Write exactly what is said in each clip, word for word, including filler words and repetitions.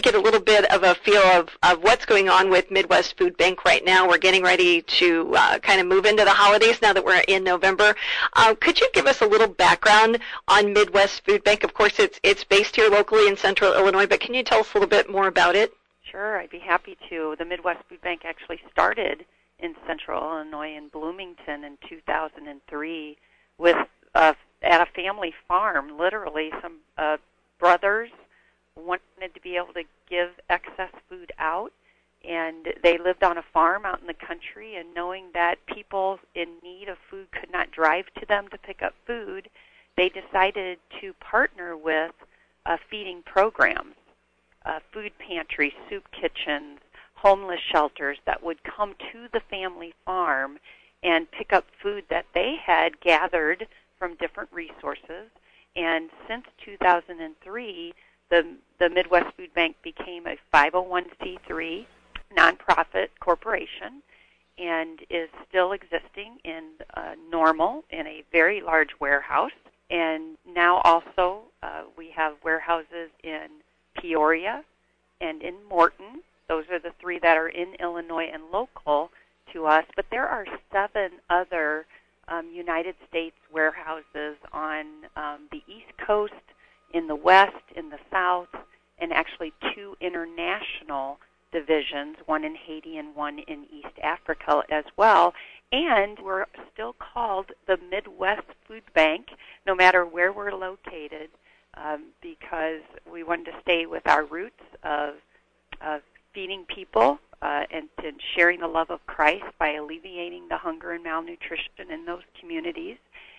to get a little bit of a feel of, of what's going on with Midwest Food Bank right now. We're getting ready to uh, kind of move into the holidays now that we're in November. Uh, could you give us a little background on Midwest Food Bank? Of course, it's it's based here locally in Central Illinois, but can you tell us a little bit more about it? Sure, I'd be happy to. The Midwest Food Bank actually started in Central Illinois in Bloomington in two thousand three with uh, at a family farm, literally. Some uh, brothers wanted to be able to give excess food out, and they lived on a farm out in the country, and knowing that people in need of food could not drive to them to pick up food, they decided to partner with uh, feeding programs, uh, food pantries, soup kitchens, homeless shelters that would come to the family farm and pick up food that they had gathered from different resources. And since two thousand three, the, the Midwest Food Bank became a five oh one c three nonprofit corporation and is still existing in uh, Normal in a very large warehouse. And now also uh, we have warehouses in Peoria and in Morton. Those are the three that are in Illinois and local to us. But there are seven other um, United States warehouses on um, the East Coast, in the West, in the South, and actually two international divisions, one in Haiti and one in East Africa as well. And we're still called the Midwest Food Bank, no matter where we're located, um, because we wanted to stay with our roots of, of feeding people uh, and, and sharing the love of Christ by alleviating the hunger and malnutrition in those communities.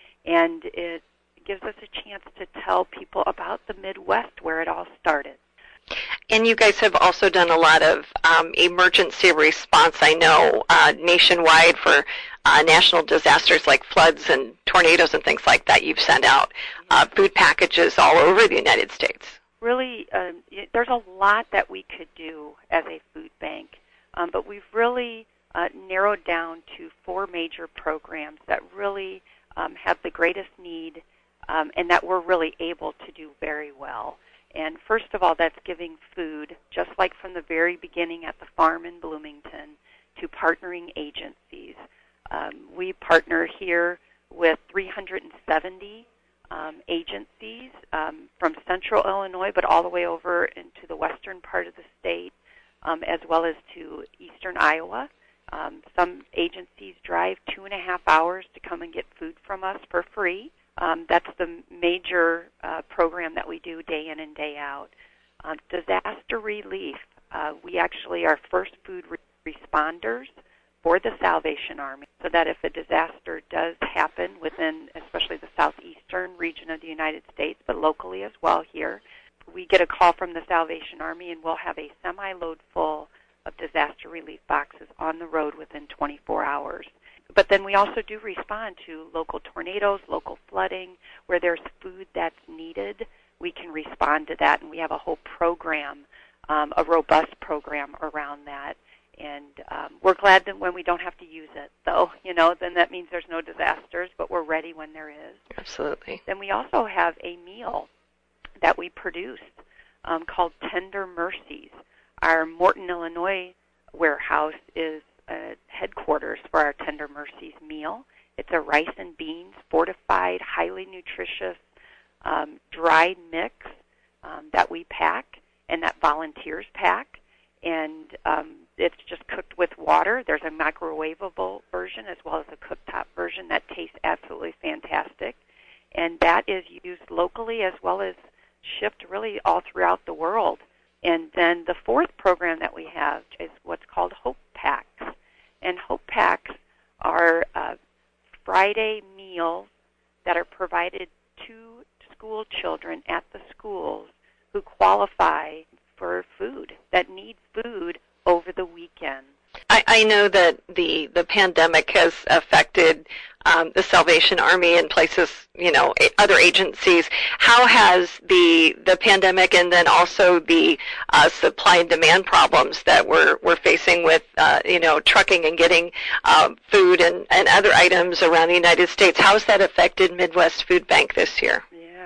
And it gives us a chance to tell people about the Midwest, where it all started. And you guys have also done a lot of um, emergency response, I know, uh, nationwide for uh, national disasters like floods and tornadoes and things like that. You've sent out uh, food packages all over the United States. Really, uh, there's a lot that we could do as a food bank, um, but we've really uh, narrowed down to four major programs that really um, have the greatest need um, and that we're really able to do very well. And first of all, that's giving food, just like from the very beginning at the farm in Bloomington, to partnering agencies. Um, we partner here with three hundred seventy um, agencies um, from Central Illinois, but all the way over into the western part of the state, um, as well as to eastern Iowa. Um, some agencies drive two and a half hours to come and get food from us for free. Um, that's the major uh, program that we do day in and day out. Uh, disaster relief. Uh, we actually are first food re- responders for the Salvation Army, so that if a disaster does happen within, especially the southeastern region of the United States, but locally as well here, we get a call from the Salvation Army, and we'll have a semi-load full of disaster relief boxes on the road within twenty-four hours. But then we also do respond to local tornadoes, local flooding, where there's food that's needed. We can respond to that, and we have a whole program, um, a robust program around that. And um, we're glad that when we don't have to use it, though, you know, then that means there's no disasters, but we're ready when there is. Absolutely. Then we also have a meal that we produce um, called Tender Mercies. Our Morton, Illinois warehouse is Uh, headquarters for our Tender Mercies meal. It's a rice and beans fortified, highly nutritious, um, dried mix um, that we pack and that volunteers pack. And um, it's just cooked with water. There's a microwavable version as well as a cooktop version that tastes absolutely fantastic. And that is used locally as well as shipped really all throughout the world. And then the fourth program that we have is what's called Hope Packs. And Hope Packs are uh, Friday meals that are provided to school children at the schools who qualify for food, that need food over the weekend. I, I know that the, the pandemic has affected um, the Salvation Army and places, you know, other agencies. How has the the pandemic and then also the uh, supply and demand problems that we're we're facing with, uh, you know, trucking and getting uh, food and, and other items around the United States, how has that affected Midwest Food Bank this year? Yeah,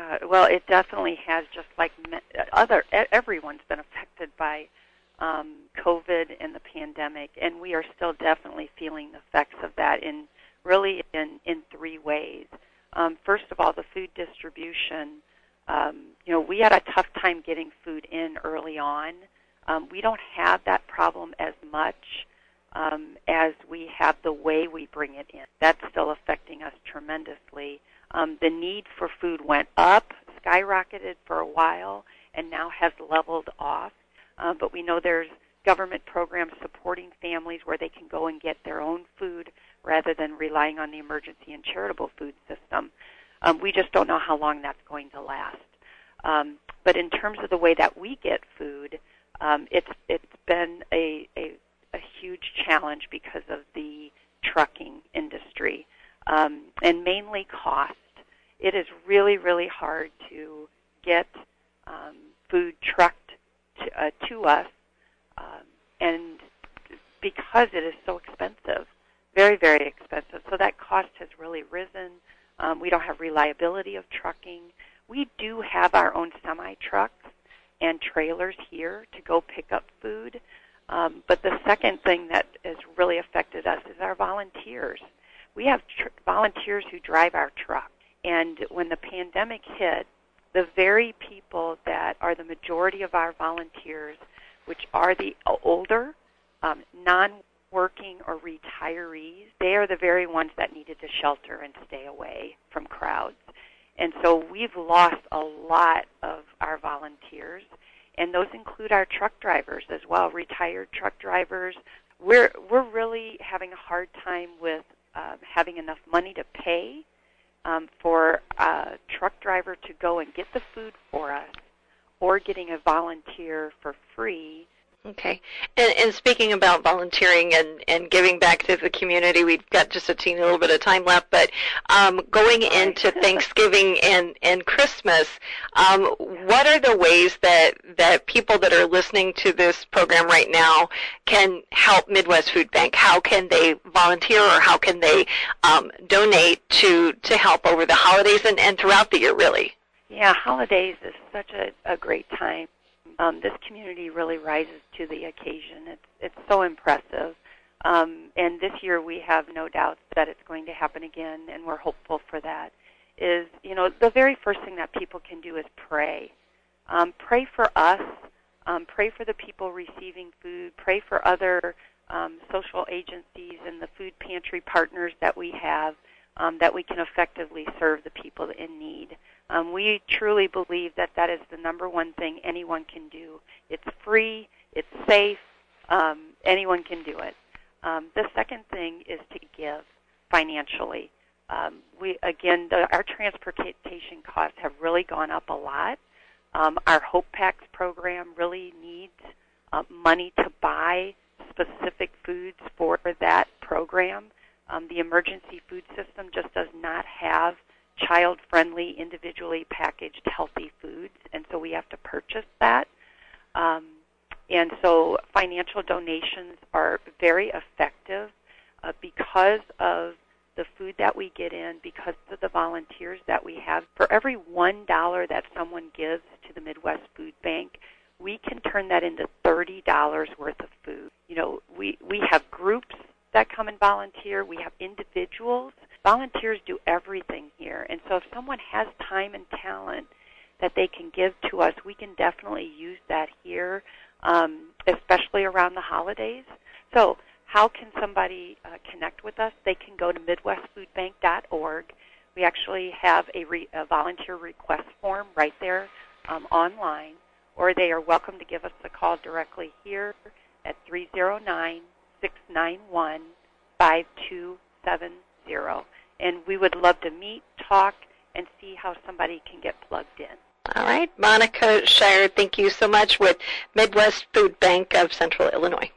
Yeah, well, it definitely has, just like other, everyone's been affected by um, COVID and the pandemic, and we are still definitely feeling the effects of that in really in, in three ways. Um, first of all, the food distribution. Um, you know, we had a tough time getting food in early on. Um, we don't have that problem as much um, as we have the way we bring it in. That's still affecting us tremendously. Um, the need for food went up, skyrocketed for a while, and now has leveled off. Uh, but we know there's government programs supporting families where they can go and get their own food rather than relying on the emergency and charitable food system. Um, we just don't know how long that's going to last. Um, but in terms of the way that we get food, um, it's it's been a, a, a huge challenge because of the trucking industry, um, and mainly cost. It is really, really hard to get um, food trucked to, uh, to us, um, and because it is so expensive, very, very expensive. So that cost has really risen. Um, we don't have reliability of trucking. We do have our own semi-trucks and trailers here to go pick up food. Um, but the second thing that has really affected us is our volunteers. We have tr- volunteers who drive our truck. And when the pandemic hit, the very people that are the majority of our volunteers, which are the older, um, non-working or retirees, they are the very ones that needed to shelter and stay away from crowds. And so we've lost a lot of our volunteers, and those include our truck drivers as well, retired truck drivers. We're we're really having a hard time with um, having enough money to pay um, for a truck driver to go and get the food for us, or getting a volunteer for free. Okay. And, and speaking about volunteering and, and giving back to the community, we've got just a teeny little bit of time left, but um, going into Thanksgiving and, and Christmas, um, what are the ways that, that people that are listening to this program right now can help Midwest Food Bank? How can they volunteer, or how can they um, donate to, to help over the holidays and, and throughout the year, really? Yeah, holidays is such a, a great time. Um, this community really rises to the occasion. It's it's so impressive. Um, and this year we have no doubts that it's going to happen again, and we're hopeful for that. Is, you know, the very first thing that people can do is pray. Um, pray for us. Um, pray for the people receiving food. Pray for other um, social agencies and the food pantry partners that we have, um, that we can effectively serve the people in need. Um, we truly believe that that is the number one thing anyone can do. It's free, it's safe, um, anyone can do it. Um, the second thing is to give financially. Um, we again, the, our transportation costs have really gone up a lot. Um, our Hope Packs program really needs uh, money to buy specific foods for that program. Um, the emergency food system just does not have child-friendly, individually packaged healthy foods, and so we have to purchase that. Um, and so financial donations are very effective uh, because of the food that we get in, because of the volunteers that we have. For every one dollar that someone gives to the Midwest Food Bank, we can turn that into thirty dollars worth of food. You know, we, we have groups that come and volunteer. We have individuals. Volunteers do everything here. And so if someone has time and talent that they can give to us, we can definitely use that here, um, especially around the holidays. So how can somebody uh, connect with us? They can go to midwest food bank dot org. We actually have a, re- a volunteer request form right there um, online, or they are welcome to give us a call directly here at three oh nine, six nine one, five two seven zero. And we would love to meet, talk, and see how somebody can get plugged in. All right. Monica Shire, thank you so much with Midwest Food Bank of Central Illinois.